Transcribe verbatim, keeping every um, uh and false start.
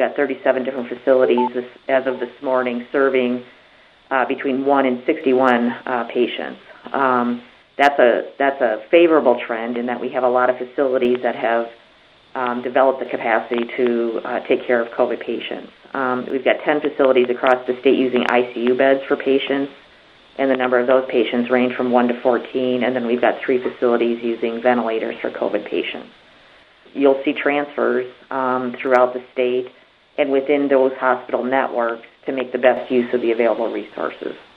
got thirty-seven different facilities this, as of this morning, serving uh, between one and sixty-one uh, patients. Um, that's a that's a favorable trend in that we have a lot of facilities that have um, developed the capacity to uh, take care of COVID patients. Um, we've got ten facilities across the state using I C U beds for patients, and the number of those patients range from one to fourteen, and then we've got three facilities using ventilators for COVID patients. You'll see transfers um, throughout the state and within those hospital networks to make the best use of the available resources.